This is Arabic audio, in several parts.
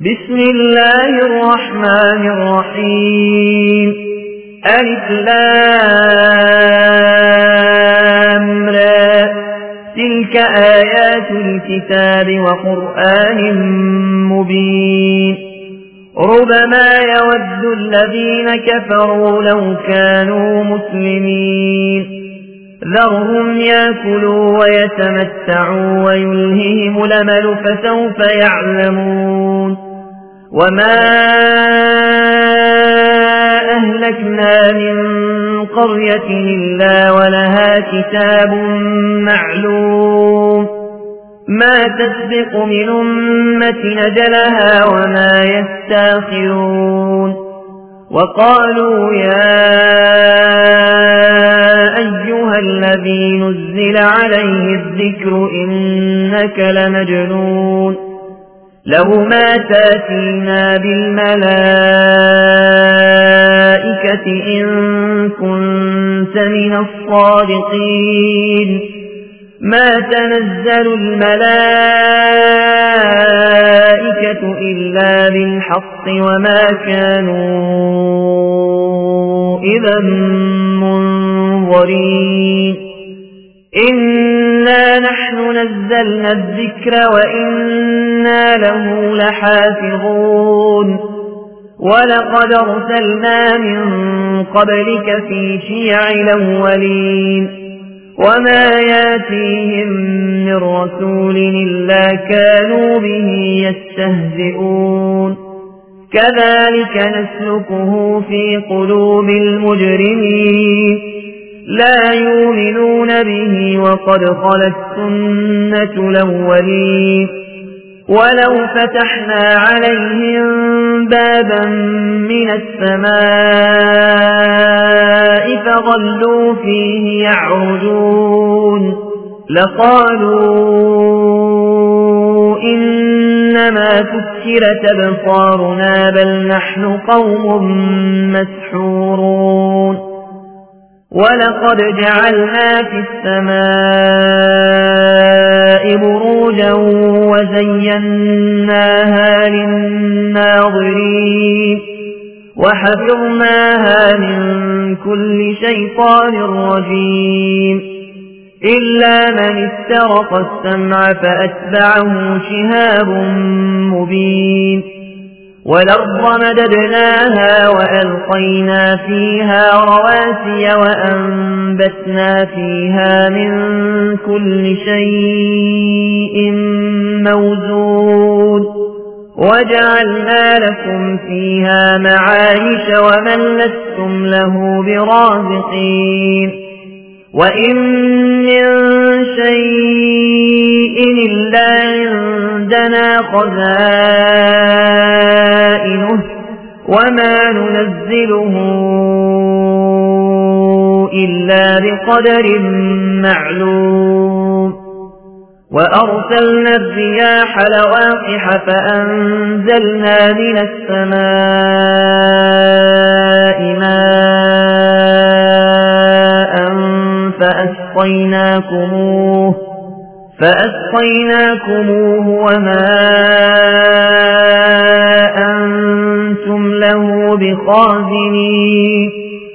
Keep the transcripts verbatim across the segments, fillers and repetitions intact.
بسم الله الرحمن الرحيم. ألف لام را. تلك آيات الكتاب وقرآن مبين. ربما يود الذين كفروا لو كانوا مسلمين. ذرهم يأكلوا ويتمتعوا ويلههم الأمل فسوف يعلمون. وما أهلكنا من قرية إلا ولها كتاب معلوم ما تسبق من أمة أجلها وما يستاخرون. وقالوا يا أيها الذي نزل عليه الذكر إنك لمجنون له ما تاتينا بالملائكة إن كنت من الصادقين. ما تنزل الملائكة إلا بالحق وما كانوا إذا منظرين. إنا نحن نزلنا الذكر وإنا له لحافظون. ولقد أرسلنا من قبلك في شيع الأولين وما ياتيهم من رسول إلا كانوا به يستهزئون. كذلك نسلكه في قلوب المجرمين لا يؤمنون به وقد خلت سنة الأولين. ولو فتحنا عليهم بابا من السماء فظلوا فيه يعرجون لقالوا إنما سكرت أبصارنا بل نحن قوم مسحورون. ولقد جعلنا في السماء بروجا وزيناها للناظرين وحفظناها من كل شيطان رجيم إلا من استرق السمع فأتبعه شهاب مبين. والأرض مددناها وألقينا فيها رواسي وأنبتنا فيها من كل شيء موزون وجعلنا لكم فيها معايش ومن لستم له برازقين. وإن من شيء إلا عندنا خزائنه وما ننزله إلا بقدر معلوم. وأرسلنا الرياح لواقح فأنزلنا من السماء ماء فأسقيناكموه فأسقيناكموه وما أنتم له بخازنين.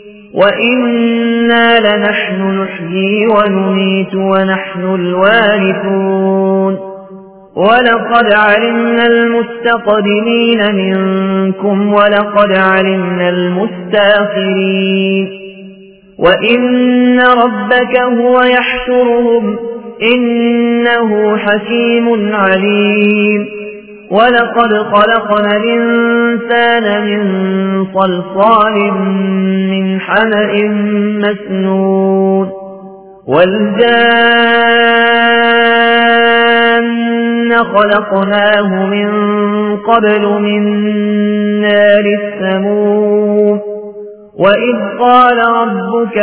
وإنا لنحن نحيي ونميت ونحن الوارثون. ولقد علمنا المستقدمين منكم ولقد علمنا المستاخرين. وإن ربك هو يحشرهم إنه حكيم عليم. ولقد خلقنا الإنسان من صلصال من حمأ مسنون والجان خلقناه من قبل من نار السموم. وإذ قال ربك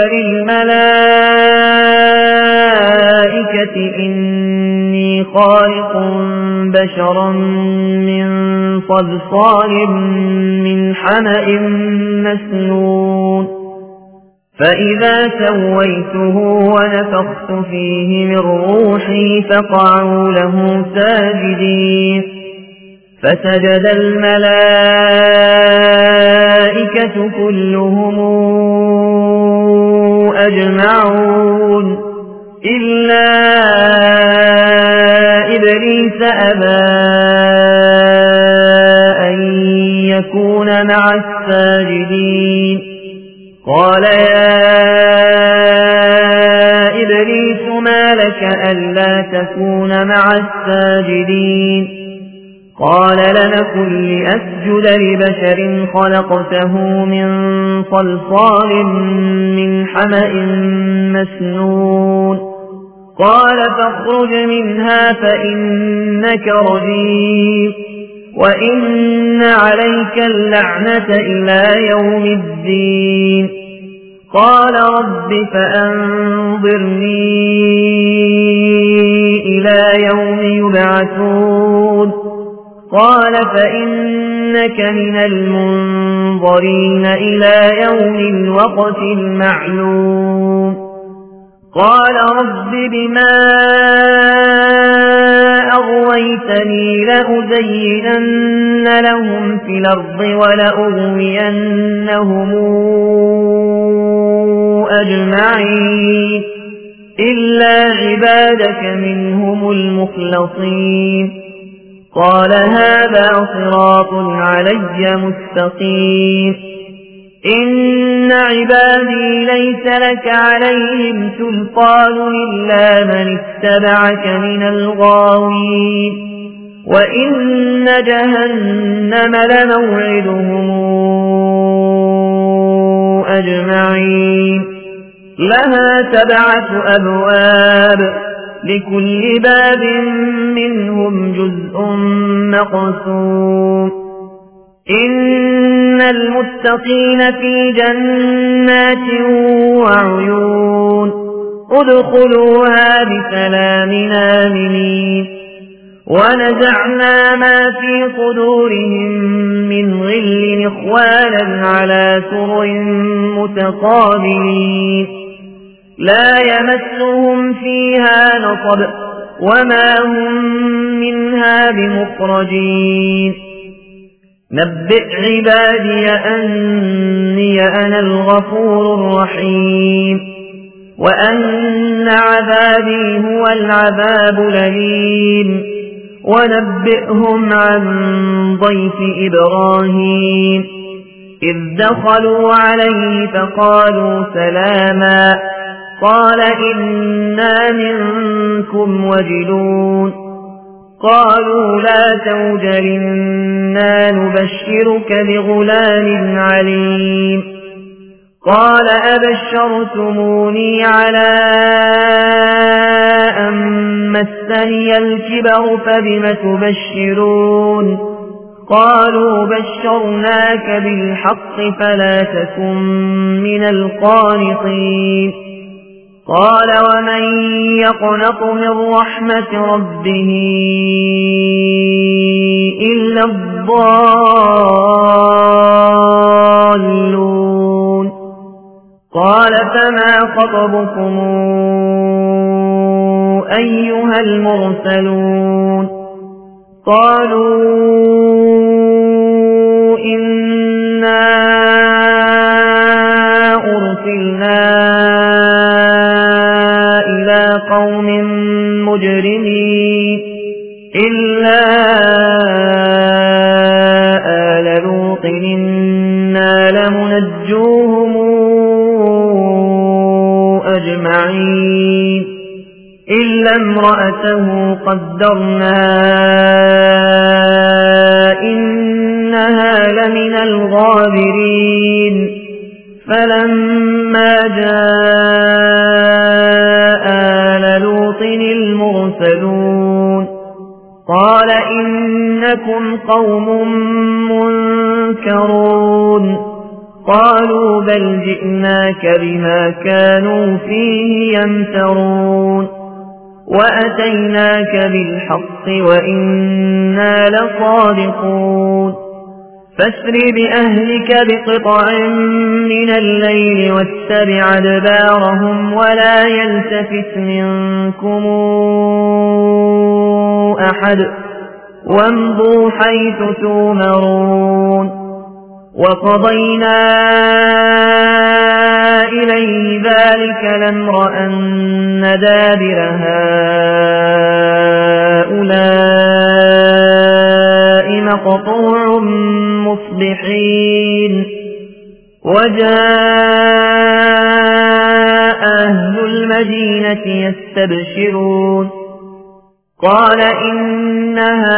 للملائكة إني خالق بشرا من صلصال من حمأ مسنون فإذا سويته ونفخت فيه من روحي فقعوا له ساجدين فسجد الملائكة كلهم أجمعون إلا إبليس أبى أن يكون مع الساجدين قال يا إبليس ما لك ألا تكون مع الساجدين قال لم أكن لأسجد لبشر خلقته من صلصال من حمأ مسنون قال فاخرج منها فإنك رجيم وإن عليك اللعنة إلى يوم الدين قال رب فأنظرني إلى يوم يبعثون قال فإنك من المنظرين إلى يوم الوقت المعلوم قال رب بما أغويتني لأزينن لهم في الأرض ولأغوينهم أجمعين إلا عبادك منهم المخلصين قال هذا صراط علي مستقيم إن عبادي ليس لك عليهم سلطان إلا من اتبعك من الغاوين وإن جهنم لموعدهم أجمعين لها سبعة أبواب لكل باب منهم جزء مقسوم إن المتقين في جنات وعيون ادخلوها بسلام آمنين ونزعنا ما في صدورهم من غل إخوانا على سرر متقابلين لا يمسهم فيها نصب وما هم منها بمخرجين نبئ عبادي أني أنا الغفور الرحيم وأن عذابي هو العذاب الأليم ونبئهم عن ضيف إبراهيم إذ دخلوا عليه فقالوا سلاما قال إنا منكم وجلون قالوا لا توجل إنا نبشرك بغلام عليم قال أبشرتموني على أن مسني الكبر فبم تبشرون قالوا بشرناك بالحق فلا تكن من القانطين قال ومن يقنط من رحمة ربه إلا الضالون قال فما خطبكم أيها المرسلون قالوا إنا أرسلنا إلى قوم مجرمين إلا آل لوط إنا لمنجوهم أجمعين إلا امرأته قدرنا إنها لمن الغابرين فلما جاء آل لوط المرسلون قال إنكم قوم منكرون قالوا بل جئناك بما كانوا فيه يمترون وأتيناك بالحق وإنا لصادقون فاسر بأهلك بقطع من الليل واتبع أدبارهم ولا يلتفت منكم أحد وامضوا حيث تؤمرون وقضينا إليه ذلك الأمر أن دابر هؤلاء مقطوع مصبحين وجاء أهل المدينة يستبشرون قال إن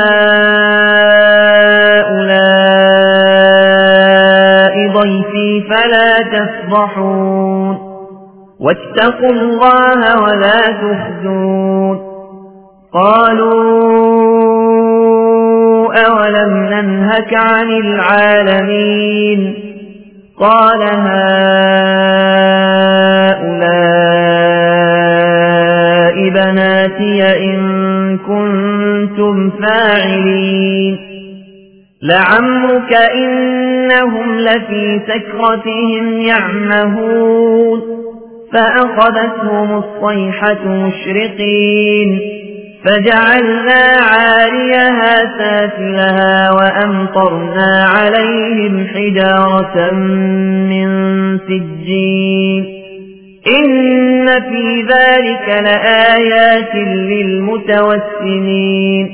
هؤلاء ضيفي فلا تفضحون واتقوا الله ولا تخزون قالوا أولم ننهك عن العالمين قال هؤلاء بناتي إن كنتم فاعلين لعمرك إنهم لفي سكرتهم يعمهون فأخذتهم الصيحة مشرقين فجعلنا عاليها سافلها وأمطرنا عليهم حجارة من سجين إن في ذلك لآيات للمتوسمين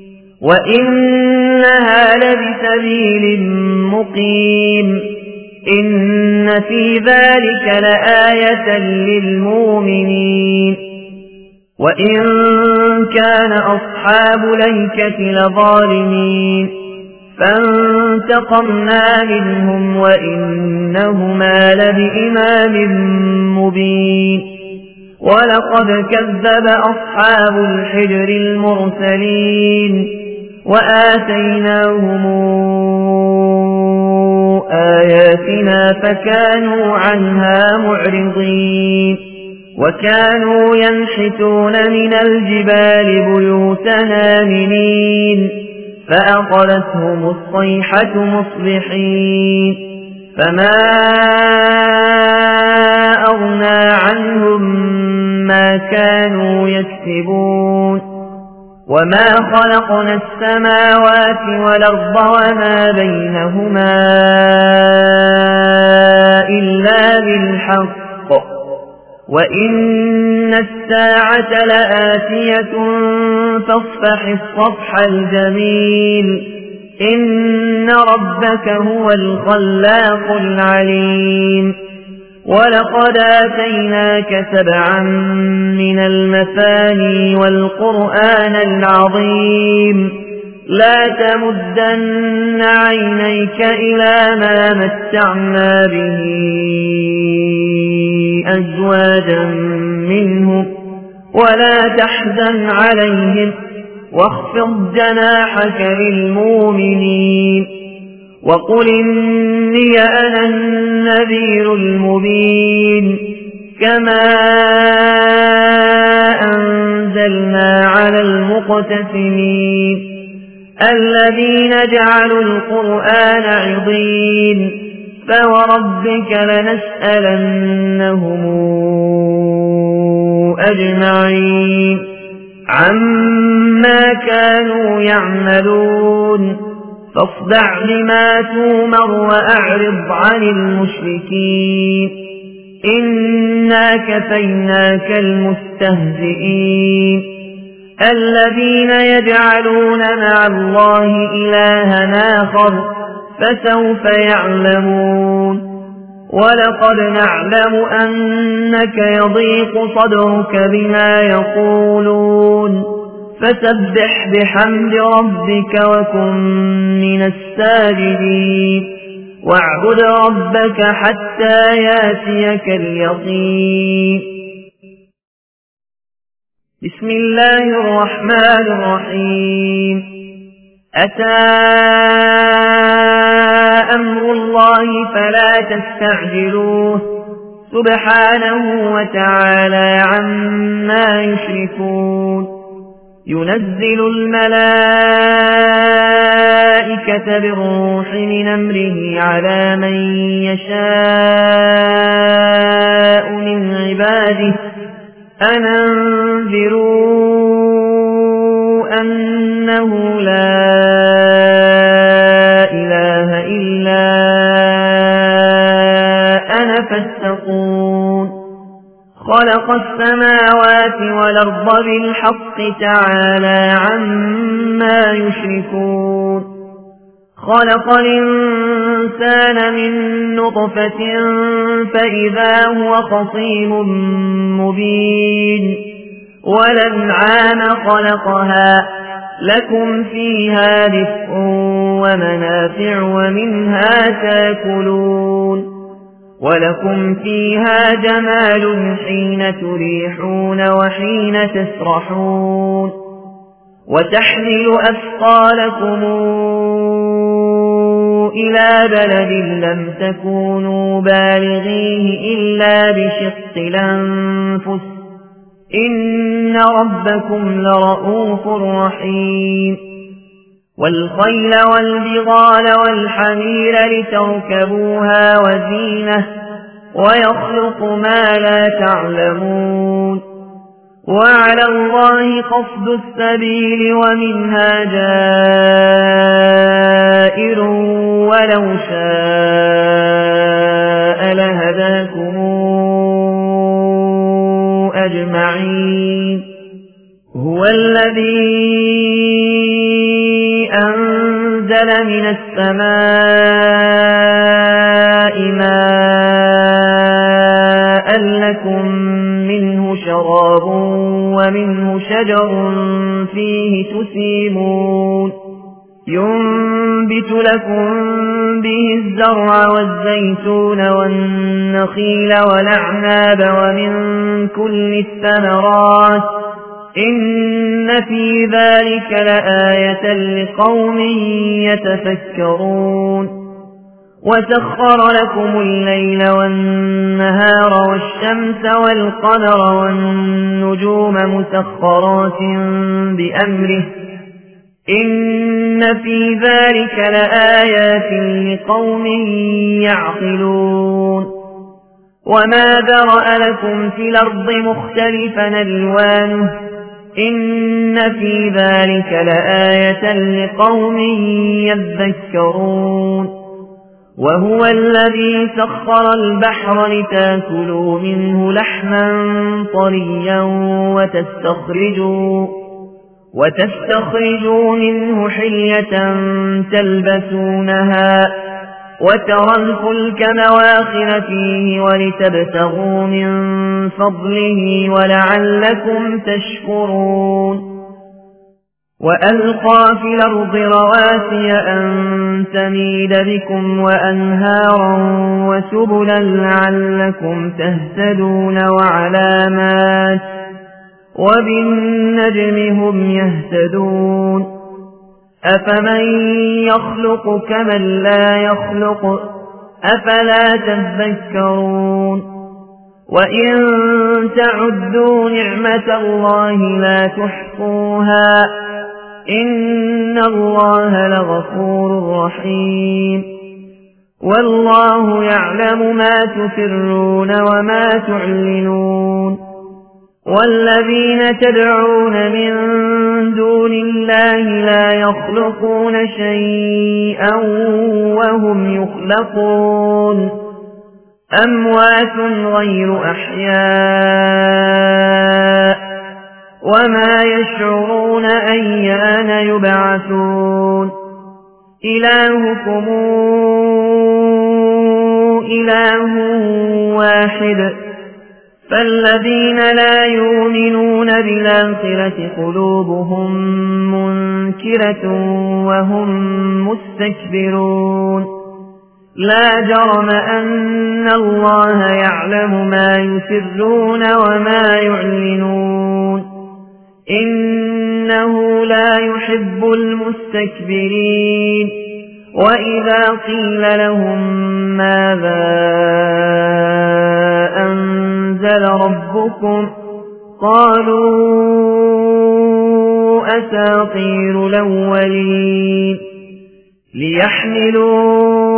وإنها لبسبيل مقيم إن في ذلك لآية للمؤمنين وإن كان أصحاب الأيكة لظالمين فانتقمنا منهم وإنهما لبإمام مبين ولقد كذب أصحاب الحجر المرسلين وآتيناهم آياتنا فكانوا عنها معرضين وكانوا ينحتون من الجبال بيوتا آمنين فأخذتهم الصيحة مصبحين فما أغنى عنهم ما كانوا يكسبون وما خلقنا السماوات والأرض وما بينهما إلا بالحق وإن الساعة لآتية فاصفح الصفح الجميل إن ربك هو الخلاق العليم ولقد آتيناك سبعا من المثاني والقرآن العظيم لا تمدن عينيك إلى ما متعنا به أزواجا منهم ولا تحزن عليهم واخفض جناحك للمؤمنين وقل إني أنا النذير المبين كما أنزلنا على المقتسمين الذين جعلوا القرآن عضين فوربك لنسألنهم أجمعين عما كانوا يعملون فاصدع بما تومر وأعرض عن المشركين إنا كفيناك المستهزئين الذين يجعلون مع الله إلها آخر فسوف يعلمون ولقد نعلم أنك يضيق صدرك بما يقولون فسبح بحمد ربك وكن من الساجدين واعبد ربك حتى ياتيك اليقين بسم الله الرحمن الرحيم أتى أمر الله فلا تستعجلوه سبحانه وتعالى عما يشركون ينزل الملائكة بالروح من أمره على من يشاء من عباده أن أنذروا أنه لا خلق السماوات والأرض بالحق تعالى عما يشركون خلق الإنسان من نطفة فإذا هو خصيم مبين والأنعام خلقها لكم فيها دفء ومنافع ومنها تاكلون ولكم فيها جمال حين تريحون وحين تسرحون وتحمل أثقالكم إلى بلد لم تكونوا بالغيه إلا بشق الأنفس إن ربكم لرؤوف رحيم والخيل والبغال والحمير لتركبوها وزينة ويخلق ما لا تعلمون وعلى الله قصد السبيل ومنها جائر ولو شاء لهداكم أجمعين هو الذي أنزل من السماء ماء لكم منه شراب ومنه شجر فيه تسيمون ينبت لكم به الزرع والزيتون والنخيل والأعناب ومن كل الثمرات إن في ذلك لآية لقوم يتفكرون وسخر لكم الليل والنهار والشمس والقمر والنجوم مسخرات بأمره إن في ذلك لآيات لقوم يعقلون وما ذرأ لكم في الأرض مختلفا ألوانه إن في ذلك لآية لقوم يذكرون وهو الذي سخر البحر لتاكلوا منه لحما طريا وتستخرجوا وتستخرجوا منه حلية تلبسونها وترى الفلك مواخر فيه ولتبتغوا من فضله ولعلكم تشكرون وألقى في الأرض رواسي أن تميد بكم وأنهارا وسبلا لعلكم تهتدون وعلامات وبالنجم هم يهتدون أفمن يخلق كمن لا يخلق أفلا تذكرون وإن تعدوا نعمة الله لا تحصوها إن الله لغفور رحيم والله يعلم ما تسرون وما تعلنون والذين تدعون من دون الله لا يخلقون شيئا وهم يخلقون أموات غير أحياء وما يشعرون أيان يبعثون إلهكم إله واحد فالذين لا يؤمنون بالآخرة قلوبهم منكرة وهم مستكبرون لا جرم أن الله يعلم ما يسرون وما يعلنون إنه لا يحب المستكبرين وإذا قيل لهم ماذا أنزل ربكم قالوا أساطير الأولين ليحملوا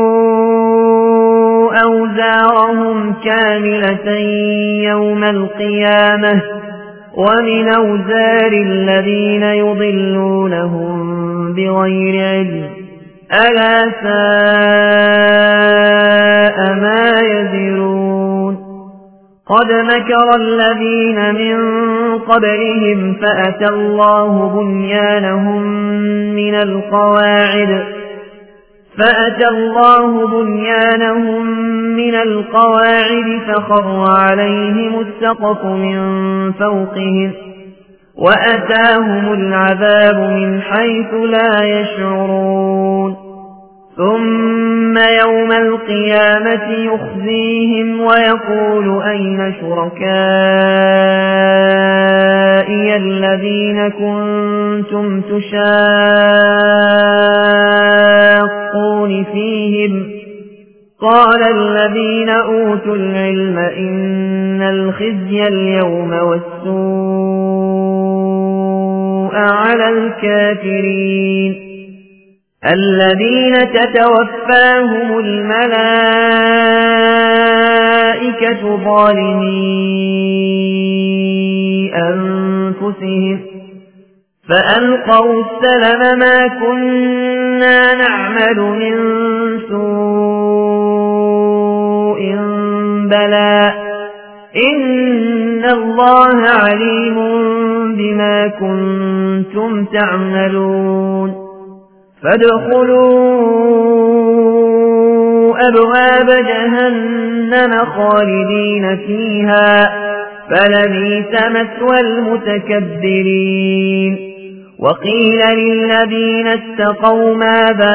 أوزارهم كاملة يوم القيامة ومن أوزار الذين يضلونهم بغير علم ألا ساء ما يزرون قد مكر الذين من قبلهم فأتى الله بنيانهم من القواعد فأتى الله بنيانهم من القواعد فخر عليهم السقف من فوقهم وأتاهم العذاب من حيث لا يشعرون ثم يوم القيامة يخزيهم ويقول أين شركائي الذين كنتم تشاقون فيهم قال الذين أوتوا العلم إن الخزي اليوم والسوء على الكافرين الذين تتوفاهم الملائكة ظالمي أنفسهم فألقوا السلم ما كنا نعمل من سوء بلى إن الله عليم بما كنتم تعملون فادخلوا أبواب جهنم خالدين فيها فلبئس مثوى المتكبرين وقيل للذين اتقوا ماذا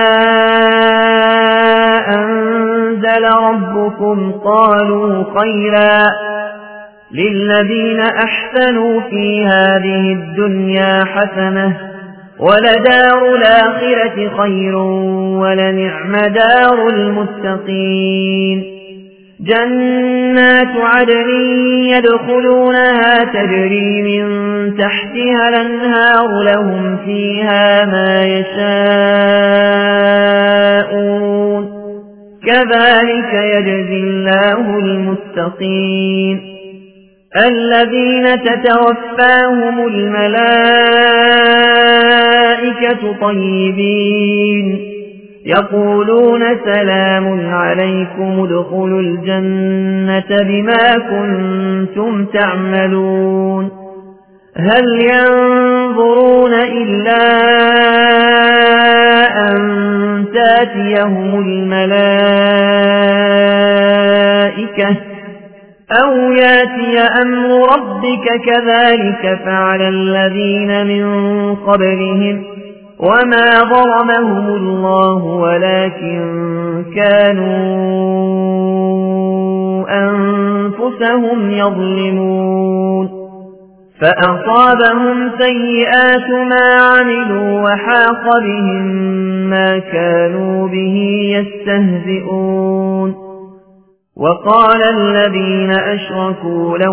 أنزل ربكم قالوا خيرا للذين أحسنوا في هذه الدنيا حسنة ولدار الآخرة خير ولنعم دار المتقين جنات عدن يدخلونها تجري من تحتها الأنهار لهم فيها ما يشاءون كذلك يجزي الله المتقين الذين تتوفاهم الملائكة طيبين يقولون سلام عليكم ادخلوا الجنة بما كنتم تعملون هل ينظرون إلا أن تاتيهم الملائكة أو ياتي أمر ربك كذلك فعل الذين من قبلهم وما ظلمهم الله ولكن كانوا أنفسهم يظلمون فأصابهم سيئات ما عملوا وحاق بهم ما كانوا به يستهزئون وقال الذين أشركوا لو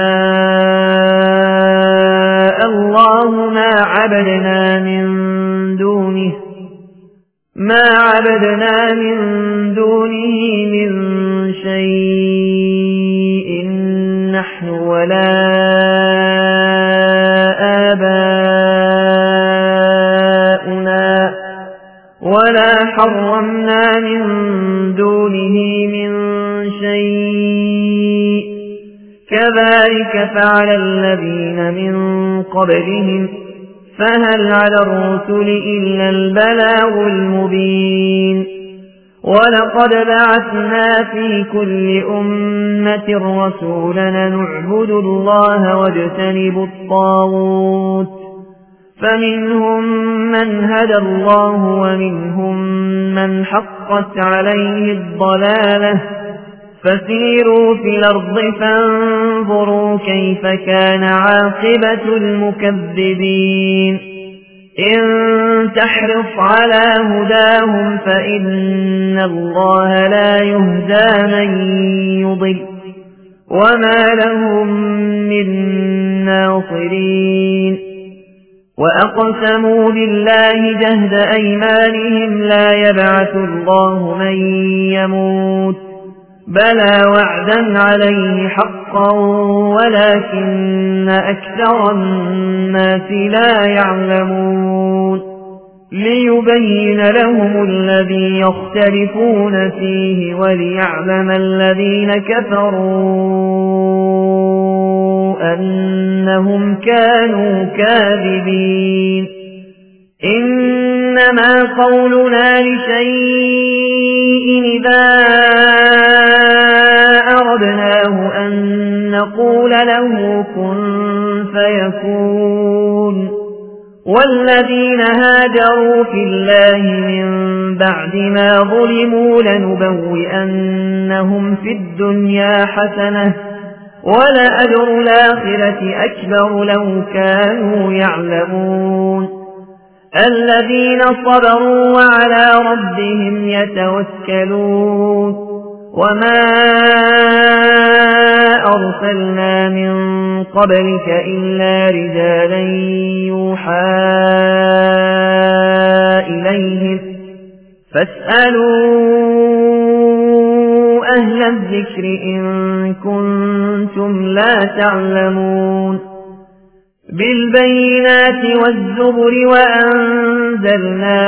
شاء الله ما عبدنا من دونه ما عبدنا من دونه من شيء نحن ولا آباؤنا ولا حرمنا من دونه من شيء كذلك فعل الذين من قبلهم فهل على الرسل إلا البلاغ المبين ولقد بعثنا في كل أمة رسولا نعبد الله واجتنب الطاغوت فمنهم من هدى الله ومنهم من حقت عليه الضلالة فسيروا في الأرض فانظروا كيف كان عاقبة المكذبين إن تحرص على هداهم فإن الله لا يهدى من يضل وما لهم من ناصرين وأقسموا بالله جهد أيمانهم لا يبعث الله من يموت بلى وعدا عليه حقا ولكن أكثر الناس لا يعلمون ليبين لهم الذي يختلفون فيه وليعلم الذين كفروا أنهم كانوا كاذبين إنما قولنا لشيء إذا أردناه أن نقول له كن فيكون والذين هاجروا في الله من بعد ما ظلموا لنبوئنهم في الدنيا حسنة ولأجر الآخرة أكبر لو كانوا يعلمون الذين صبروا وعلى ربهم يتوكلون وما أرسلنا من قبلك إلا رجالا يوحى إليهم فاسألوا أهل الذكر إن كنتم لا تعلمون بالبينات والزبر وأنزلنا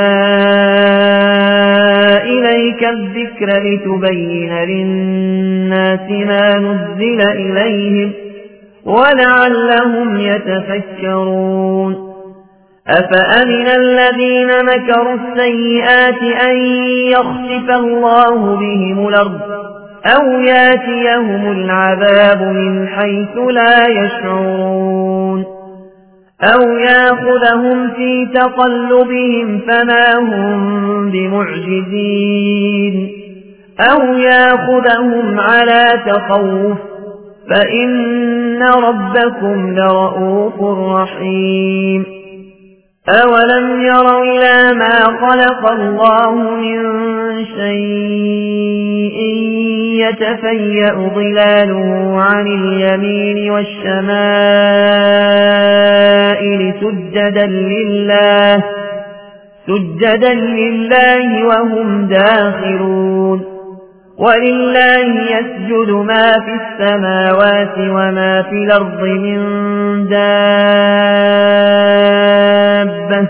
إليك الذكر لتبين للناس ما نزل إليهم ولعلهم يتفكرون أفأمن الذين مكروا السيئات أن يخسف الله بهم الأرض أو ياتيهم العذاب من حيث لا يشعرون أو ياخذهم في تقلبهم فما هم بمعجزين أو ياخذهم على تخوف فإن ربكم لرؤوف رحيم أولم يروا إلى ما خلق الله من شيء يتفيأ ظلاله عن اليمين والشمائل سجدا لله سجدا لله وهم داخرون ولله يسجد ما في السماوات وما في الأرض من دابة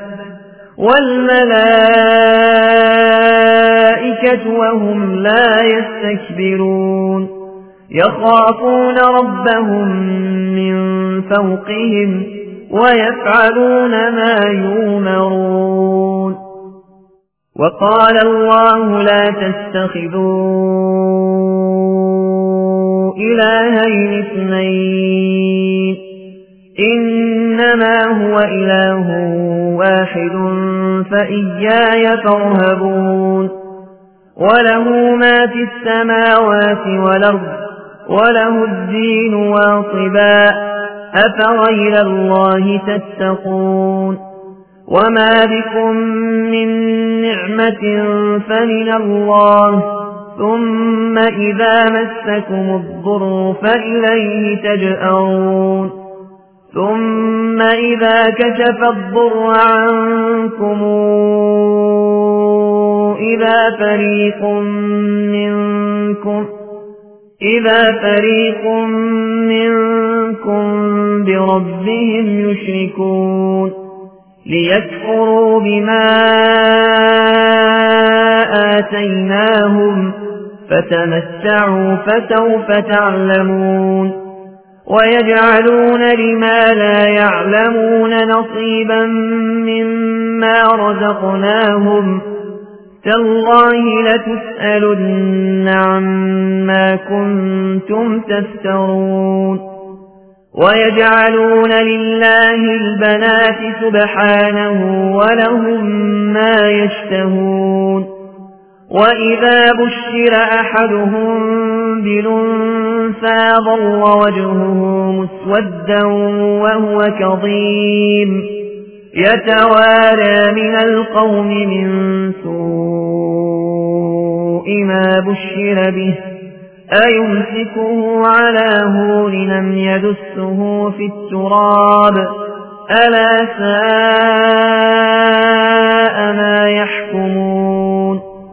والملائكة وهم لا يستكبرون يخافون ربهم من فوقهم ويفعلون ما يؤمرون وقال الله لا تتخذوا إلهين اثنين إنما هو إله واحد فإياي فارهبون وله ما في السماوات والأرض وله الدين واصبا أفغير الله تتقون وما بكم من نعمة فمن الله ثم إذا مسكم الضر فإليه تجأرون ثم إذا كشف الضر عنكم إذا فريق منكم إذا فريق منكم بربهم يشركون ليكفروا بما آتيناهم فتمتعوا فسوف تعلمون ويجعلون لما لا يعلمون نصيبا مما رزقناهم تالله لتسألن عما كنتم تفترون ويجعلون لله البنات سبحانه ولهم ما يشتهون وإذا بشر أحدهم بالأنثى ظل وجهه مسودا وهو كظيم يتوارى من القوم من سوء ما بشر به أيمسكه على هون لم يدسه في التراب ألا ساء ما يحكمون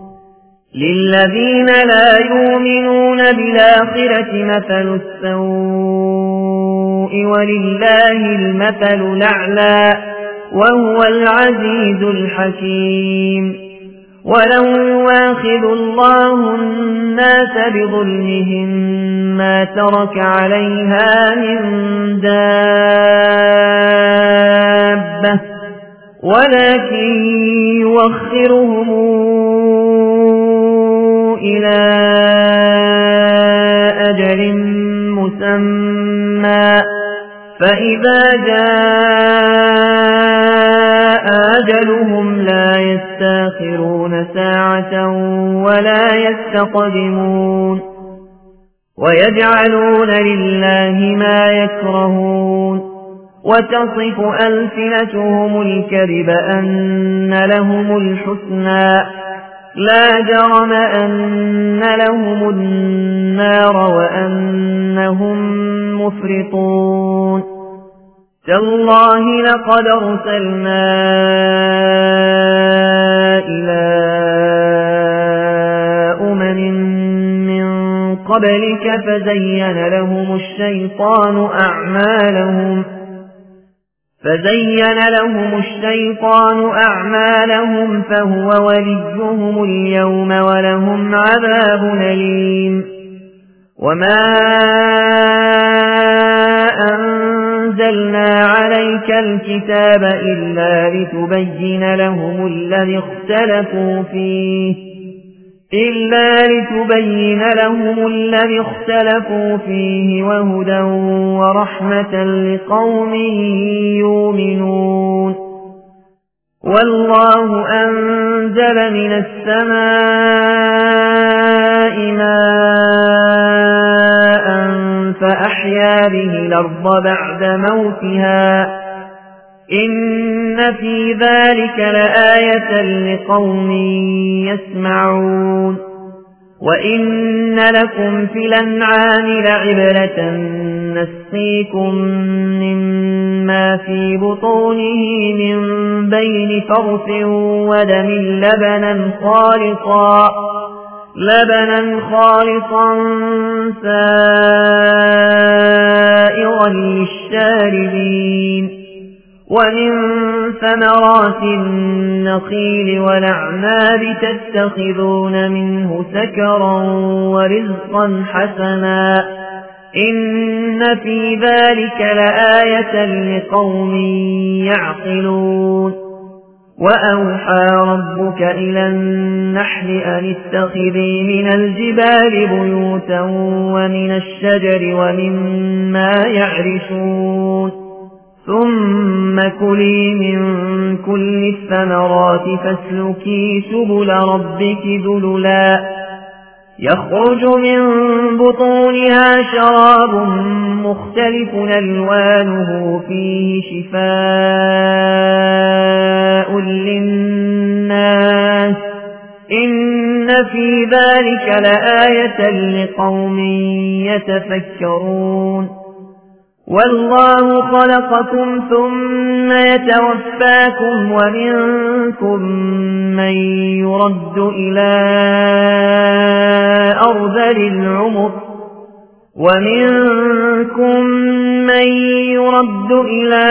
للذين لا يؤمنون بالآخرة مثل السوء ولله المثل الأعلى وهو العزيز الحكيم. ولو يواخذ الله الناس بظلمهم ما ترك عليها من دابة ولكن يوخرهم إلى أجل مسمى فإذا جاء أجلهم لا يستاخرون ساعة ولا يستقدمون. ويجعلون لله ما يكرهون وتصف ألسنتهم الكذب أن لهم الحسنى لا جرم أن لهم النار وأنهم مفرطون. تالله لقد أرسلنا إلى أمم من قبلك فزين لهم الشيطان أعمالهم فزين لهم الشيطان أعمالهم فهو وليهم اليوم ولهم عذاب أليم. وما أنزلنا عليك الكتاب إلا لتبين لهم الذي اختلفوا فيه إلا لتبين لهم الذي اختلفوا فيه وهدى ورحمة لقوم يؤمنون. والله أنزل من السماء ماء فأحيا به الأرض بعد موتها إن في ذلك لآية لقوم يسمعون. وإن لكم في الأنعام لعبرة نسقيكم مما في بطونه من بين فرث ودم لبنا خالصا لبنا خالصا سائغا للشاربين ومن ثمرات النخيل والأعناب تتخذون منه سكرا ورزقا حسنا إن في ذلك لآية لقوم يعقلون. وأوحى ربك إلى النحل أن اتخذي من الجبال بيوتا ومن الشجر ومما يعرشون ثم كلي من كل الثمرات فاسلكي سبل ربك ذللا يخرج من بطونها شراب مختلف ألوانه فيه شفاء للناس إن في ذلك لآية لقوم يتفكرون. والله خلقكم ثم يتوفاكم ومنكم من يرد إلى أرذل العمر ومنكم من يرد إلى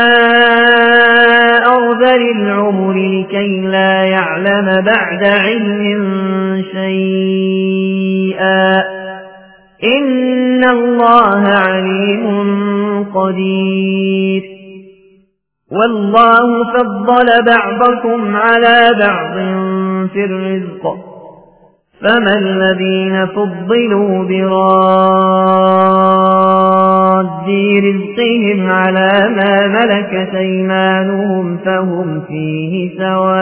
أرذل العمر لكي لا يعلم بعد علم شيئا إن الله عليم قدير. والله فضل بعضكم على بعض في الرزق فما الذين فضلوا براد رزقهم على ما ملكت أيمانهم فهم فيه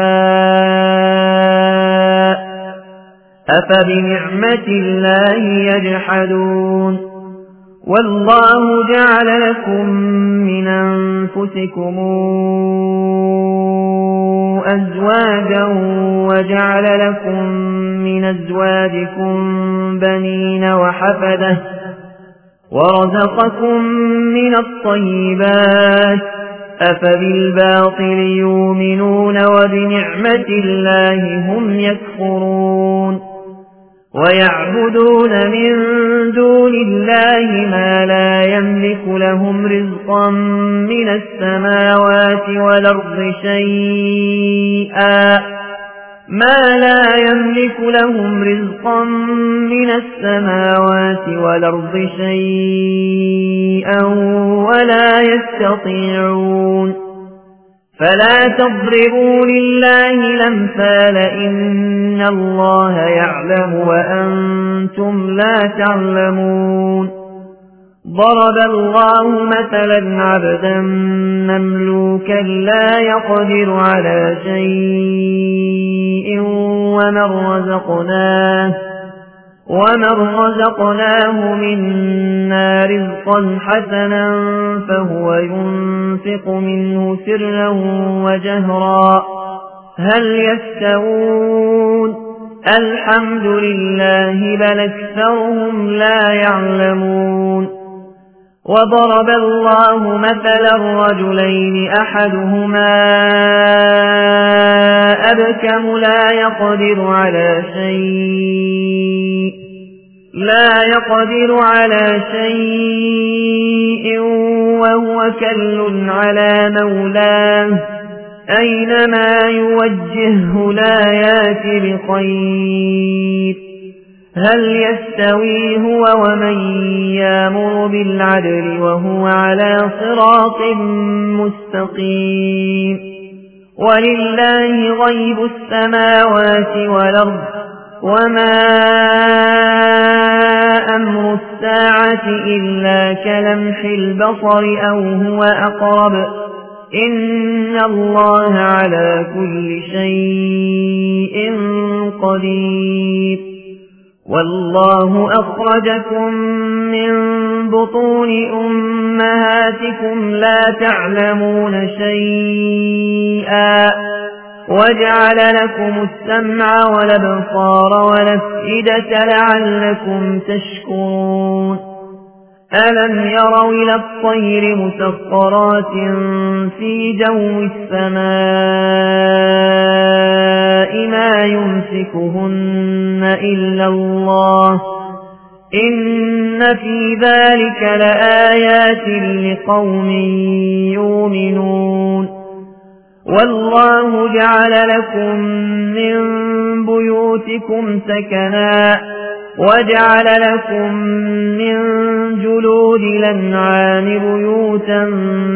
سواء أفبنعمة الله يجحدون. والله جعل لكم من أنفسكم أزواجا وجعل لكم من أزواجكم بنين وحفدة ورزقكم من الطيبات أفبالباطل يؤمنون وبنعمة الله هم يكفرون. ويعبدون من دون الله ما لا يملك لهم رزقا من السماوات والأرض شيئا ما لا يملك لهم رزقا من السماوات والأرض شيئا ولا يستطيعون فلا تضربوا لله الأمثال إن الله يعلم وأنتم لا تعلمون ضرب الله مثلا عبدا مملوكا لا يقدر على شيء ومن رزقناه ومن رزقناه منا رزقا حسنا فهو ينفق منه سرا وجهرا هل يستوون الحمد لله بل أكثرهم لا يعلمون وضرب الله مثلا رجلين أحدهما أبكم لا يقدر على شيء لا يقدر على شيء وهو كل على مولاه أينما يوجهه لا يأت بخير هل يستوي هو ومن يأمر بالعدل وهو على صراط مستقيم ولله غيب السماوات والأرض وما أمر الساعة إلا كلمح البصر أو هو أقرب إن الله على كل شيء قدير والله أخرجكم من بطون أمهاتكم لا تعلمون شيئا وجعل لكم السمع والأبصار والأفئدة لعلكم تشكرون ألم يروا إلى الطير مسخرات في جو السماء ما يمسكهن إلا الله إن في ذلك لآيات لقوم يؤمنون والله جعل لكم من بيوتكم سكنا وجعل لكم من جلود الأنعام بيوتا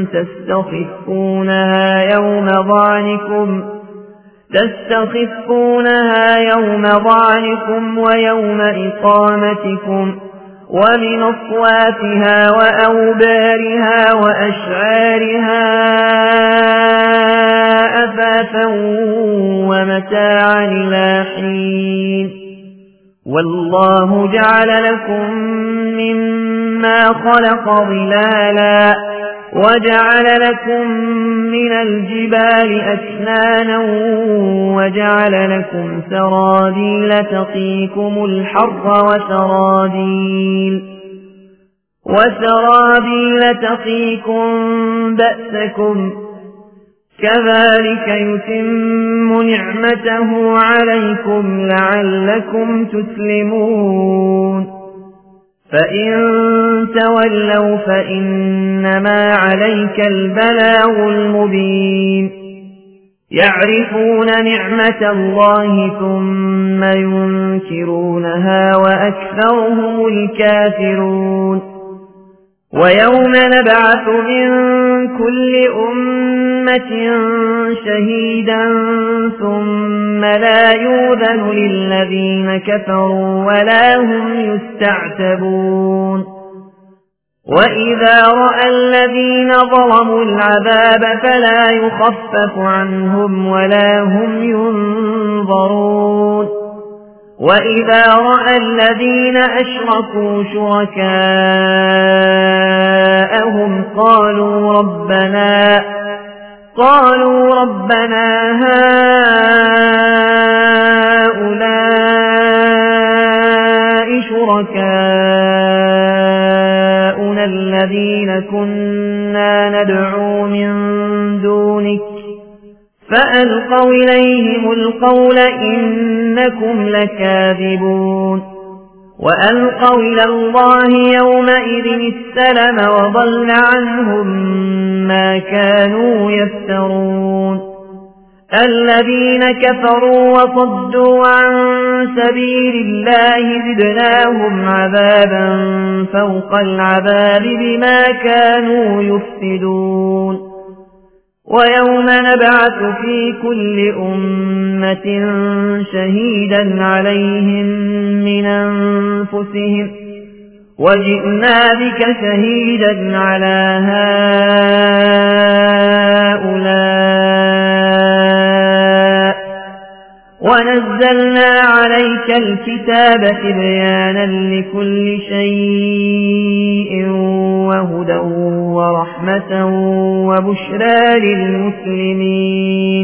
تستخفونها يوم ضعنكم تستخفونها يوم ضعنكم ويوم إقامتكم ومن أصوافها وأوبارها وأشعارها أثاثا ومتاعا إلى حين والله جعل لكم مما خلق ظلالا وجعل لكم من الجبال أكنانا وجعل لكم سرابيل تقيكم الحر وسرابيل وسرابيل تقيكم بأسكم كذلك يتم نعمته عليكم لعلكم تسلمون فإن تولوا فإنما عليك البلاغ المبين يعرفون نعمة الله ثم ينكرونها وأكثرهم الكافرون ويوم نبعث من كل أمة شهيدا ثم لا يؤذن للذين كفروا ولا هم يستعتبون وإذا رأى الذين ظلموا العذاب فلا يخفف عنهم ولا هم ينظرون وإذا رأى الذين أشركوا شركاءهم قالوا ربنا قالوا ربنا هؤلاء شركاؤنا الذين كنا ندعو من دونك فألقوا وألقوا إليهم القول إنكم لكاذبون وألقوا إلى الله يومئذ السلم وضل عنهم ما كانوا يفترون الذين كفروا وصدوا عن سبيل الله زدناهم عذابا فوق العذاب بما كانوا يفسدون ويوم نبعث في كل أمة شهيدا عليهم من أنفسهم وجئنا بك شهيدا على هؤلاء ونزلنا عليك الكتاب تبيانا لكل شيء وهدى ورحمة وبشرى للمسلمين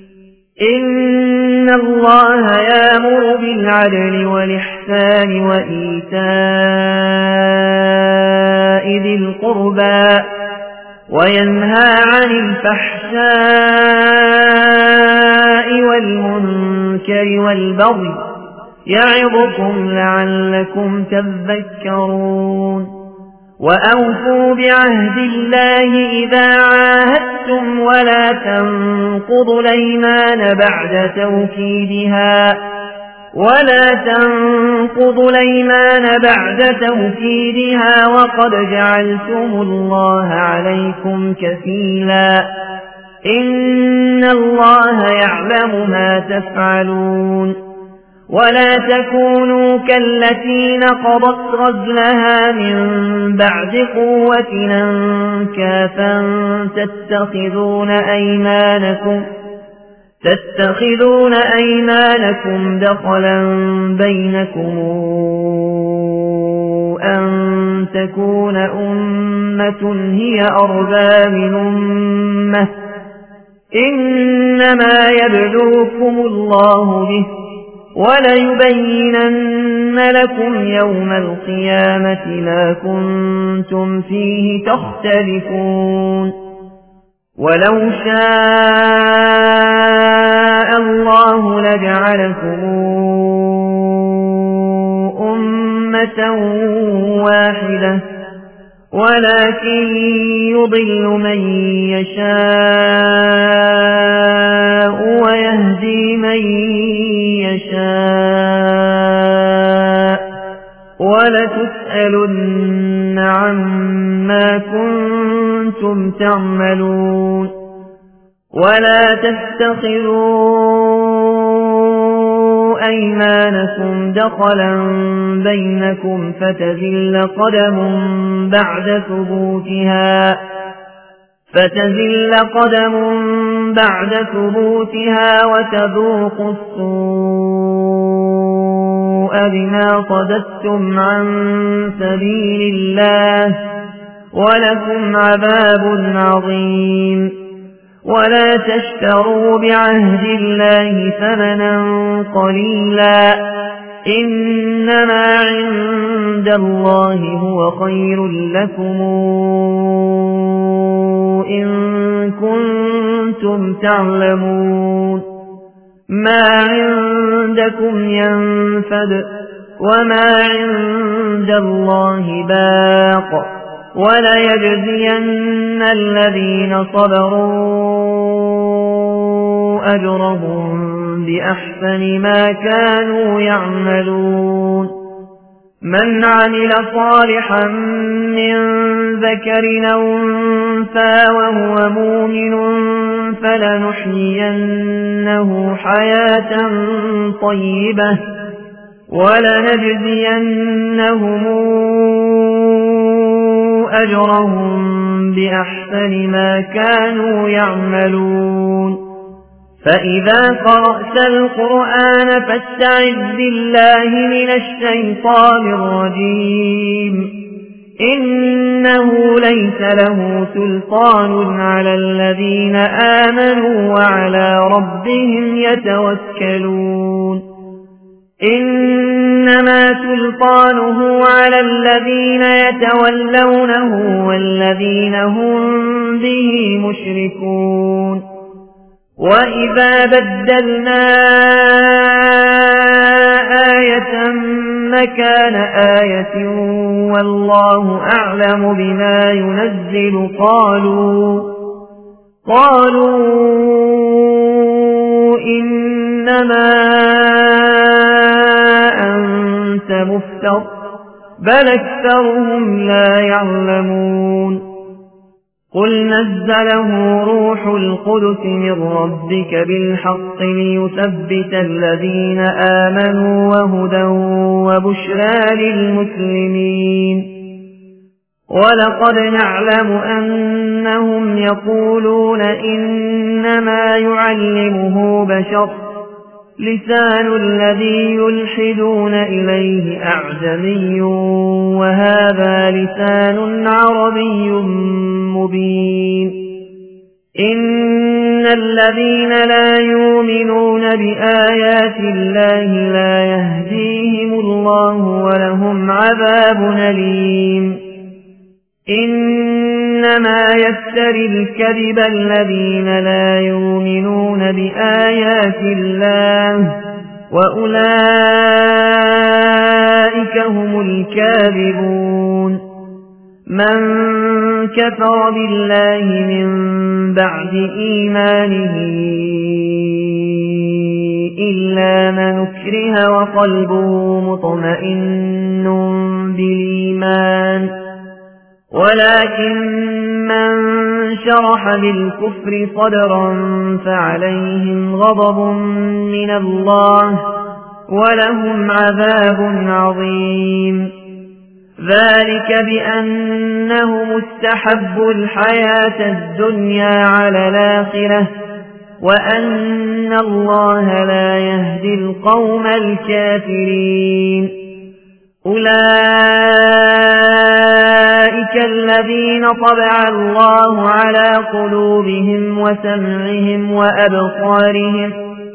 إن الله يأمر بالعدل والإحسان وإيتاء ذي القربى وينهى عن الفحشاء والمنكر والبغي يعظكم لعلكم تذكرون وأوفوا بعهد الله إذا عاهدتم ولا تنقضوا الأيمان بعد توكيدها ولا تنقضوا الأيمان بعد توكيدها وقد جعلتم الله عليكم كفيلا إن الله يعلم ما تفعلون ولا تكونوا كالتي نقضت غزلها من بعد قوة أنكاثا تتخذون أيمانكم تتخذون أيمانكم دخلا بينكم أن تكون أمة هي أربى من أمة إنما يبلوكم الله به وليبينن لكم يوم القيامة ما كنتم فيه تختلفون ولو شاء الله لجعلكم أمة واحدة ولكن يضل من يشاء ويهدي من يشاء ولتسألن عما كنتم تعملون ولا تتخذوا أيمانكم دخلا بينكم فتزل قدم بعد ثبوتها فتزل قدم بعد ثبوتها وتذوقوا السوء بما صددتم عن سبيل الله ولكم عذاب عظيم ولا تشتروا بعهد الله ثمنا قليلا إنما عند الله هو خير لكم إن كنتم تعلمون ما عندكم ينفد وما عند الله باق وليجزين الذين صبروا أجرهم بأحسن ما كانوا يعملون من عمل صالحا من ذكر أو أنثى وهو مؤمن فلنحيينه حياة طيبة ولنجزينهم أجرهم بأحسن ما كانوا يعملون فإذا قرأت القرآن فاستعذ بالله من الشيطان الرجيم إنه ليس له سلطان على الذين آمنوا وعلى ربهم يتوكلون إنما سلطانه على الذين يتولونه والذين هم به مشركون وإذا بدلنا آية مكان آية والله أعلم بما ينزل قالوا قالوا إنما أنت مفتر بل أكثرهم لا يعلمون قل نزله روح القدس من ربك بالحق ليثبت الذين آمنوا وهدى وبشرى للمسلمين ولقد نعلم أنهم يقولون إنما يعلمه بشر لسان الذي يلحدون إليه أعجمي وهذا لسان عربي مبين إن الذين لا يؤمنون بآيات الله لا يهديهم الله ولهم عذاب أليم إنما يفتري الكذب الذين لا يؤمنون بآيات الله وأولئك هم الكاذبون من كفر بالله من بعد إيمانه إلا من أكره وقلبه مطمئن بالإيمان ولكن من شرح بالكفر صدرا فعليهم غضب من الله ولهم عذاب عظيم ذلك بأنهم استحبوا الحياة الدنيا على الآخرة وأن الله لا يهدي القوم الكافرين أولئك الذين طبع الله على قلوبهم وسمعهم وأبصارهم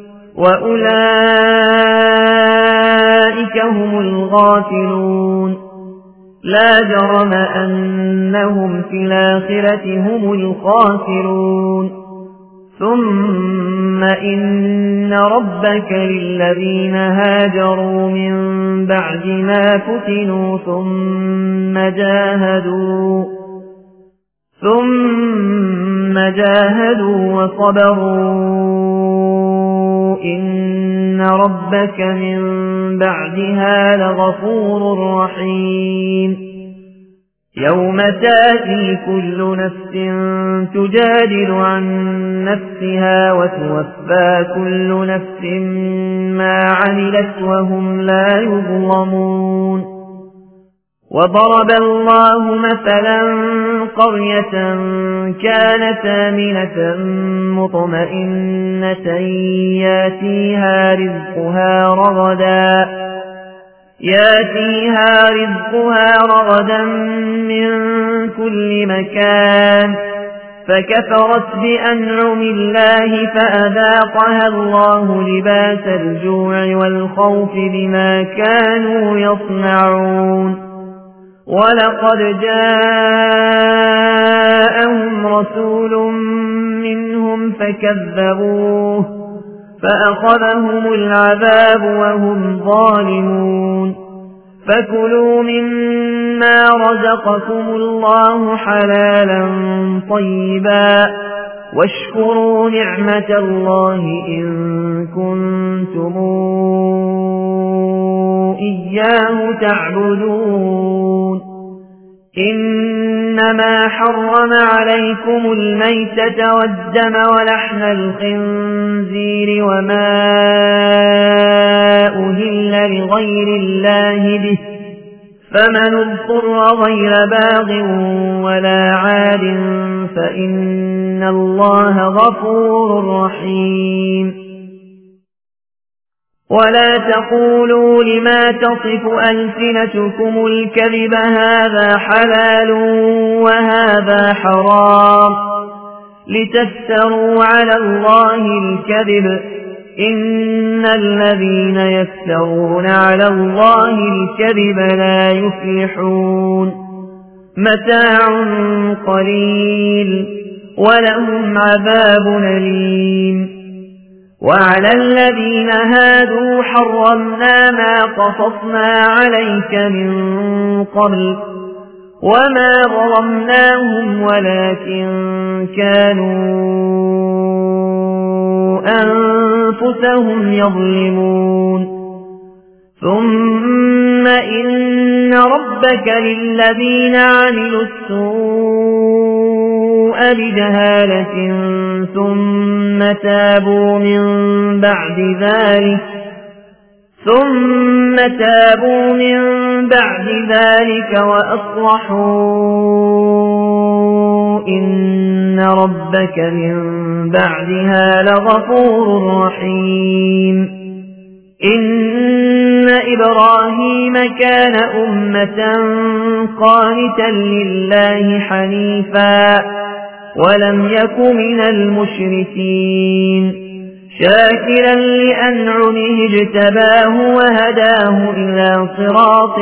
وأولئك هم الغافلون لا جرم أنهم في الآخرة هم الخاسرون ثم إن ربك للذين هاجروا من بعد ما فتنوا ثم جاهدوا ثم جاهدوا وصبروا إن ربك من بعدها لغفور رحيم يوم تأتي كل نفس تجادل عن نفسها وتوفى كل نفس ما عملت وهم لا يظلمون وضرب الله مثلا قرية كانت آمنة مطمئنة ياتيها رزقها رغدا ياتيها رزقها رغدا من كل مكان فكفرت بأنعم الله فأذاقها الله لباس الجوع والخوف بما كانوا يصنعون ولقد جاءهم رسول منهم فكذبوه فأخذهم العذاب وهم ظالمون فكلوا مما رزقكم الله حلالا طيبا واشكروا نعمة الله إن كنتم إياه تعبدون إنما حرم عليكم الميتة والدم ولحم الخنزير وما أهل لغير الله به فمن اضطر غير باغ ولا عاد فإن الله غفور رحيم ولا تقولوا لما تصف ألسنتكم الكذب هذا حلال وهذا حرام لتفتروا على الله الكذب إن الذين يفترون على الله الكذب لا يفلحون متاع قليل ولهم عذاب أليم وعلى الذين هادوا حرمنا ما قصصنا عليك من قبل وما ظلمناهم ولكن كانوا أنفسهم يظلمون ثم إن ربك للذين عملوا السوء بجهالة ثم تابوا من بعد ذلك ثم تابوا من بعد ذلك وأصلحوا إن ربك من بعدها لغفور رحيم إن إبراهيم كان أمة قانتا لله حنيفا ولم يك من المشركين شاكرا لأنعمه اجتباه وهداه إلى صراط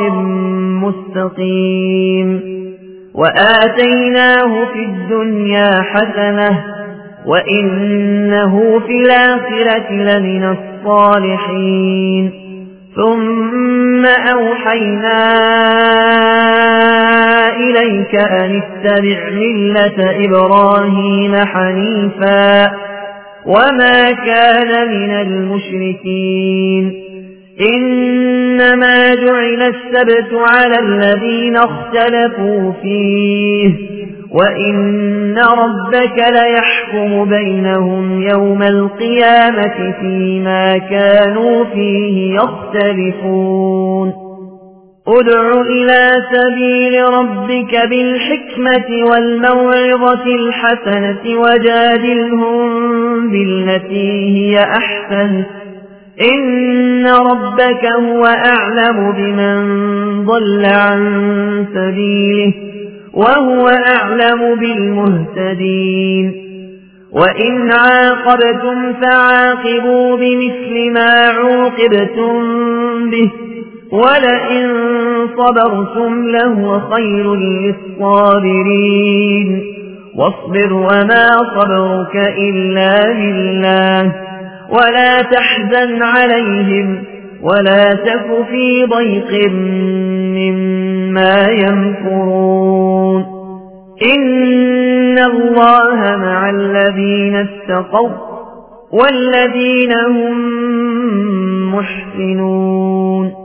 مستقيم وآتيناه في الدنيا حسنة وإنه في الآخرة لمن الصالحين ثم أوحينا إليك أن اتبع ملة إبراهيم حنيفا وما كان من المشركين إنما جعل السبت على الذين اختلفوا فيه وإن ربك ليحكم بينهم يوم القيامة فيما كانوا فيه يختلفون ادع إلى سبيل ربك بالحكمة والموعظة الحسنة وجادلهم بالتي هي أحسن إن ربك هو أعلم بمن ضل عن سبيله وهو أعلم بالمهتدين وإن عاقبتم فعاقبوا بمثل ما عوقبتم به ولئن صبرتم لهو خير للصابرين واصبر وما صبرك إلا بالله ولا تحزن عليهم ولا تك في ضيق مما يمكرون إن الله مع الذين اتقوا والذين هم محسنون